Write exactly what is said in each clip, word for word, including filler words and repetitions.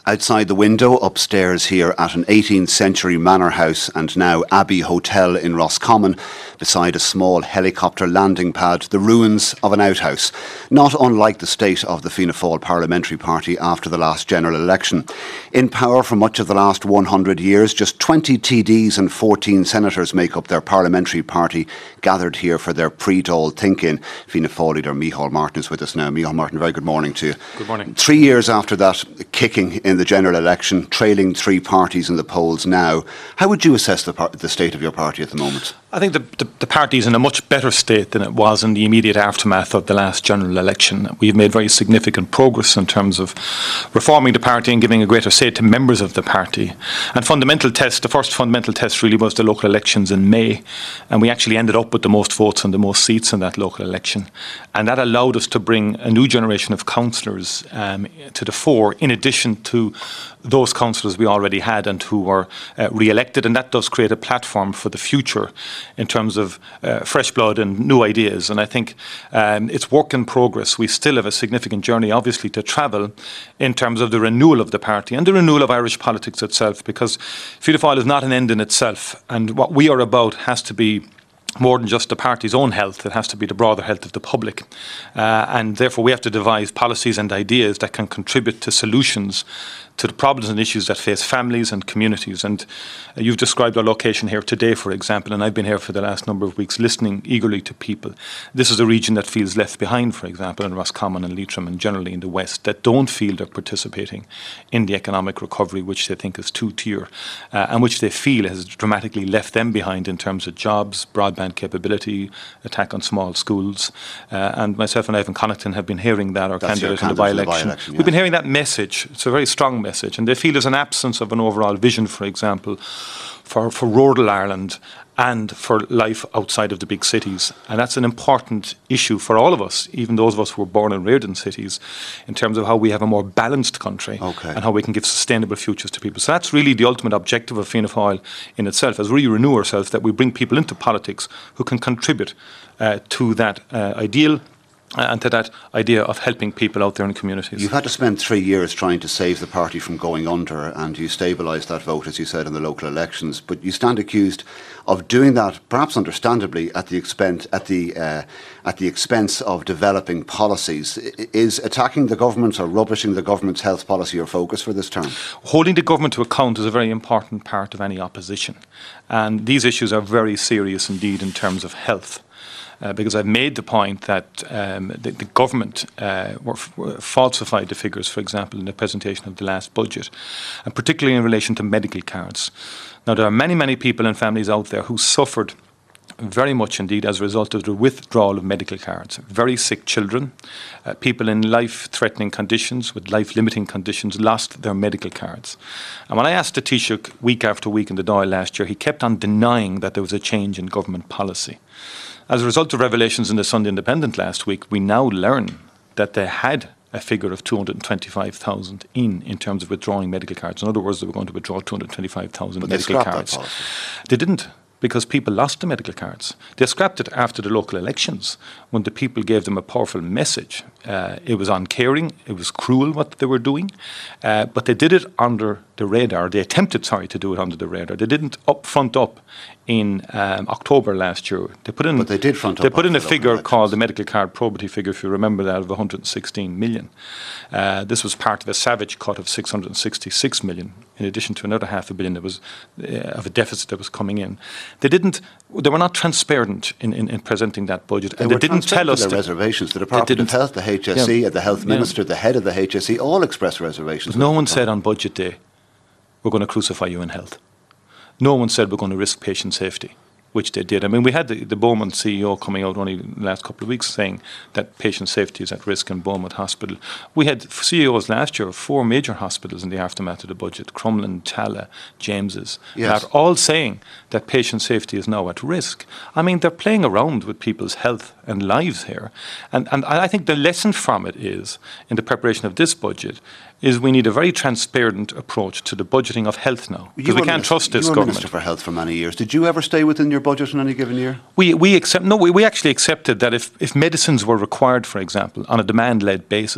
Outside the window, upstairs here at an eighteenth century manor house and now Abbey Hotel in Roscommon, beside a small helicopter landing pad, the ruins of an outhouse, not unlike the state of the Fianna Fáil parliamentary party after the last general election. In power for much of the last one hundred years, just twenty T Ds and fourteen senators make up their parliamentary party, gathered here for their pre-Dáil think-in. Fianna Fáil leader Micheál Martin is with us now. Micheál Martin, very good morning to you. Good morning. Three years after that kicking in the general election, trailing three parties in the polls now, how would you assess the, par- the state of your party at the moment? I think the, the, the party is in a much better state than it was in the immediate aftermath of the last general election. We've made very significant progress in terms of reforming the party and giving a greater say to members of the party. And fundamental test, the first fundamental test really was the local elections in May, and we actually ended up with the most votes and the most seats in that local election. And that allowed us to bring a new generation of councillors um, to the fore, in addition to those councillors we already had and who were uh, re-elected, and that does create a platform for the future in terms of uh, fresh blood and new ideas. And I think um, it's work in progress. We still have a significant journey, obviously, to travel in terms of the renewal of the party and the renewal of Irish politics itself, because Fianna Fáil is not an end in itself, and what we are about has to be more than just the party's own health. It has to be the broader health of the public. Uh, and therefore we have to devise policies and ideas that can contribute to solutions to the problems and issues that face families and communities. And uh, you've described our location here today, for example, and I've been here for the last number of weeks listening eagerly to people. This is a region that feels left behind, for example, in Roscommon and Leitrim and generally in the West, that don't feel they're participating in the economic recovery, which they think is two-tier, uh, and which they feel has dramatically left them behind in terms of jobs, broadband capability, attack on small schools. Uh, and myself and Ivan Connaughton have been hearing that, our That's candidate, candidate in the by-election. In the by-election yeah. We've been hearing that message. It's a very strong message, and they feel there's an absence of an overall vision, for example, for, for rural Ireland and for life outside of the big cities. And that's an important issue for all of us, even those of us who were born and reared in cities, in terms of how we have a more balanced country okay. and how we can give sustainable futures to people. So that's really the ultimate objective of Fianna Fáil in itself, as we renew ourselves, that we bring people into politics who can contribute uh, to that uh, ideal and to that idea of helping people out there in communities. You've had to spend three years trying to save the party from going under, and you stabilised that vote, as you said, in the local elections. But you stand accused of doing that, perhaps understandably, at the expense at the uh, at the expense of developing policies. Is attacking the government or rubbishing the government's health policy your focus for this term? Holding the government to account is a very important part of any opposition, and these issues are very serious indeed in terms of health. Uh, because I've made the point that um, the, the government uh, were, were falsified the figures, for example, in the presentation of the last budget, and particularly in relation to medical cards. Now, there are many, many people and families out there who suffered very much indeed as a result of the withdrawal of medical cards. Very sick children, uh, people in life-threatening conditions with life-limiting conditions lost their medical cards. And when I asked the Taoiseach week after week in the Dáil last year, he kept on denying that there was a change in government policy. As a result of revelations in the Sunday Independent last week, we now learn that they had a figure of two hundred twenty-five thousand in, in terms of withdrawing medical cards. In other words, they were going to withdraw two hundred twenty-five thousand medical cards. They didn't, because people lost the medical cards. They scrapped it after the local elections, when the people gave them a powerful message. Uh, it was uncaring, it was cruel what they were doing, uh, but they did it under the radar. They attempted, sorry, to do it under the radar. They didn't up front up in um, October last year. They put in, but they did front up. They put in a the figure called the medical card probity figure, if you remember that, of one hundred sixteen million. Uh, this was part of a savage cut of six hundred sixty-six million, in addition to another half a billion that was uh, of a deficit that was coming in. They didn't. They were not transparent in, in, in presenting that budget, they and they didn't tell us their the reservations. The Department of Health, the H S E, yeah, the Health Minister, yeah. the head of the H S E, all expressed reservations. But no one said on budget day, we're going to crucify you in health. No one said we're going to risk patient safety, which they did. I mean, we had the, the Beaumont C E O coming out only the last couple of weeks saying that patient safety is at risk in Beaumont Hospital. We had C E Os last year of four major hospitals in the aftermath of the budget, Crumlin, Tala, James's, yes. are all saying that patient safety is now at risk. I mean, they're playing around with people's health and lives here. And, and I think the lesson from it is, in the preparation of this budget, is we need a very transparent approach to the budgeting of health now. Because we can't minister, trust this you were government. Minister for Health for many years. Did you ever stay within your budget in any given year? We we accept no. We, we actually accepted that if, if medicines were required, for example, on a demand-led basis,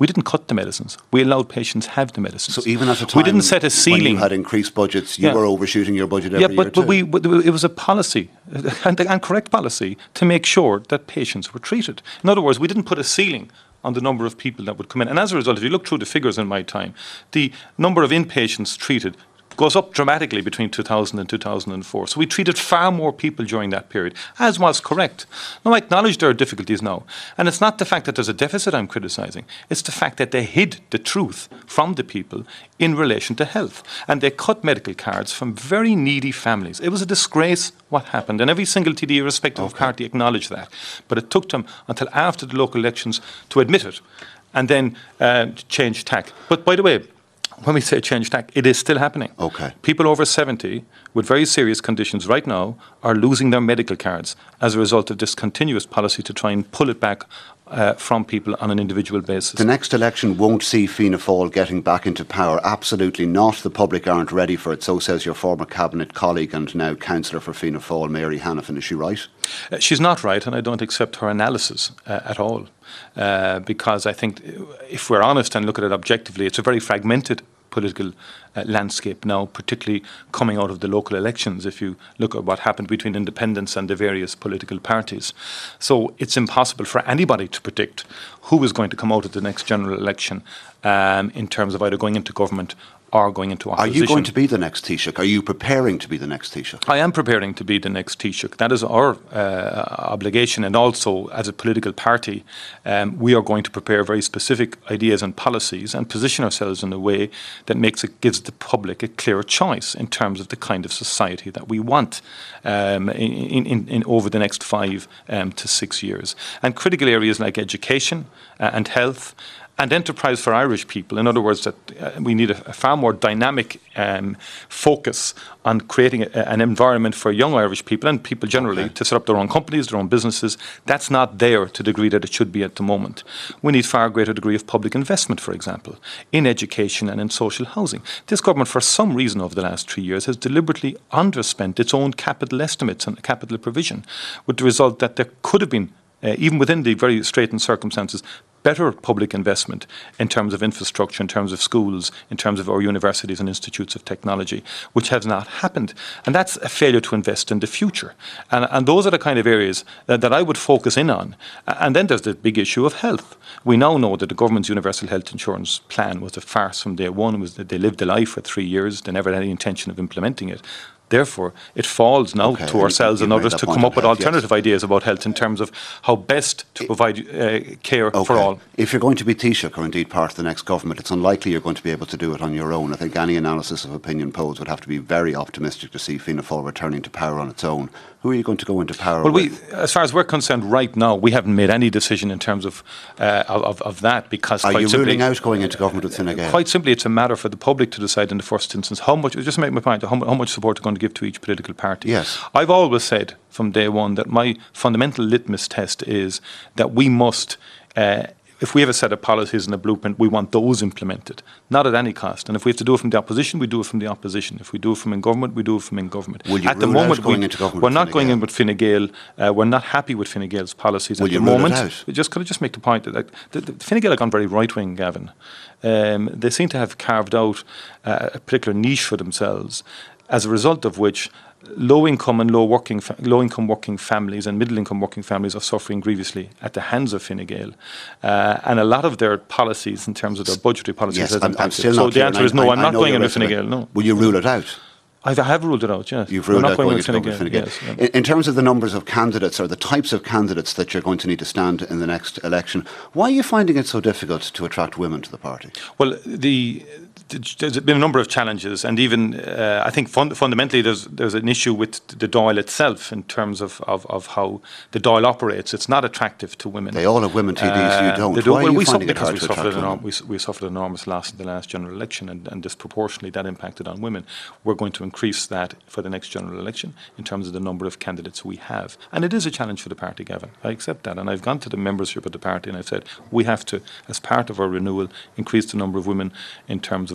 We didn't cut the medicines. We allowed patients have the medicines. So even at a time we didn't set a ceiling. when you had increased budgets, you yeah. were overshooting your budget every yeah, but, year but too. we, but it was a policy, and, and correct policy, to make sure that patients were treated. In other words, we didn't put a ceiling on the number of people that would come in. And as a result, if you look through the figures in my time, the number of inpatients treated goes up dramatically between two thousand and two thousand four. So we treated far more people during that period, as was correct. Now, I acknowledge there are difficulties now. And it's not the fact that there's a deficit I'm criticising. It's the fact that they hid the truth from the people in relation to health. And they cut medical cards from very needy families. It was a disgrace what happened. And every single T D, irrespective okay. of party, acknowledged that. But it took them until after the local elections to admit it and then uh, change tack. But by the way, when we say change tack, it is still happening. Okay. People over seventy with very serious conditions right now are losing their medical cards as a result of this continuous policy to try and pull it back uh, from people on an individual basis. The next election won't see Fianna Fáil getting back into power. Absolutely not. The public aren't ready for it. So says your former cabinet colleague and now councillor for Fianna Fáil, Mary Hanafin. Is she right? Uh, she's not right, and I don't accept her analysis uh, at all. Uh, because I think if we're honest and look at it objectively, it's a very fragmented political uh, landscape now, particularly coming out of the local elections, if you look at what happened between independents and the various political parties. So it's impossible for anybody to predict who is going to come out of the next general election um, in terms of either going into government or going into opposition. Are you going to be the next Taoiseach? Are you preparing to be the next Taoiseach? I am preparing to be the next Taoiseach. That is our uh, obligation, and also as a political party, um, we are going to prepare very specific ideas and policies and position ourselves in a way that makes it gives the public a clear choice in terms of the kind of society that we want um, in, in, in over the next five um, to six years. And critical areas like education uh, and health and enterprise for Irish people. In other words, that uh, we need a, a far more dynamic um, focus on creating a, an environment for young Irish people and people generally okay. to set up their own companies, their own businesses. That's not there to the degree that it should be at the moment. We need far greater degree of public investment, for example, in education and in social housing. This government, for some reason over the last three years, has deliberately underspent its own capital estimates and capital provision, with the result that there could have been, uh, even within the very straitened circumstances, better public investment in terms of infrastructure, in terms of schools, in terms of our universities and institutes of technology, which has not happened. And that's a failure to invest in the future. And, and those are the kind of areas that, that I would focus in on. And then there's the big issue of health. We now know that the government's universal health insurance plan was a farce from day one. It was that they lived the life for three years. They never had any intention of implementing it. Therefore, it falls now okay, to ourselves you, you and others to come up with health, alternative yes. ideas about health in terms of how best to provide uh, care okay. for all. If you're going to be Taoiseach or indeed part of the next government, it's unlikely you're going to be able to do it on your own. I think any analysis of opinion polls would have to be very optimistic to see Fianna Fáil returning to power on its own. Who are you going to go into power well, with? We, as far as we're concerned right now, we haven't made any decision in terms of uh, of, of that because Are quite you simply, ruling out going into government with Fine Gael? Quite simply, it's a matter for the public to decide in the first instance how much, just to make my point, how, how much support they're going to give to each political party. Yes. I've always said from day one that my fundamental litmus test is that we must, uh, if we have a set of policies and a blueprint, we want those implemented, not at any cost. And if we have to do it from the opposition, we do it from the opposition. If we do it from in government, we do it from in government. Will you at rule the moment, out going we, into government we're with not Fine going Gael? in with Fine Gael. Uh, we're not happy with Fine Gael's policies Will at you the rule moment. It out? Just could I just make the point that like, the, the Fine Gael have gone very right-wing, Gavin. Um, they seem to have carved out uh, a particular niche for themselves, as a result of which low-income and low working, fa- low-income working families and middle-income working families are suffering grievously at the hands of Fine Gael, uh, and a lot of their policies, in terms of their budgetary policies, yes, has I'm, impacted. I'm still so not the answer I, is no. I, I'm I not going in with rhetoric. Fine Gael. No. Will you rule it out? I've, I have ruled it out. Yes, You've We're ruled not out going going with to Fine go with Gael. Fine Gael. Yes, yeah. in, in terms of the numbers of candidates or the types of candidates that you're going to need to stand in the next election, why are you finding it so difficult to attract women to the party? Well, the there's been a number of challenges, and even uh, I think fund- fundamentally there's there's an issue with the Dáil itself in terms of, of, of how the Dáil operates. It's not attractive to women. They all have women T Ds, uh, you don't. They do. Why Well, are you we finding suffered it hard because we to suffered, attract an, women? we, we suffered an enormous loss in the last general election, and, and disproportionately that impacted on women. We're going to increase that for the next general election in terms of the number of candidates we have. And it is a challenge for the party, Gavin. I accept that. And I've gone to the membership of the party and I've said we have to, as part of our renewal, increase the number of women in terms of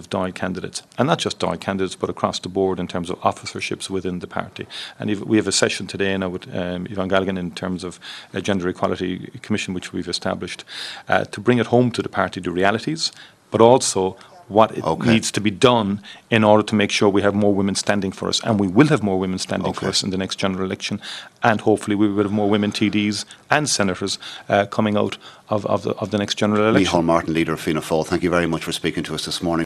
of Dáil candidates, and not just Dáil candidates, but across the board in terms of officerships within the party. And if we have a session today now with um, Yvonne Galligan in terms of a Gender Equality Commission, which we've established, uh, to bring it home to the party, the realities, but also what it okay. needs to be done in order to make sure we have more women standing for us. And we will have more women standing okay. for us in the next general election. And hopefully we will have more women T Ds and senators uh, coming out of, of, the, of the next general election. Micheál Martin, leader of Fianna Fáil, thank you very much for speaking to us this morning.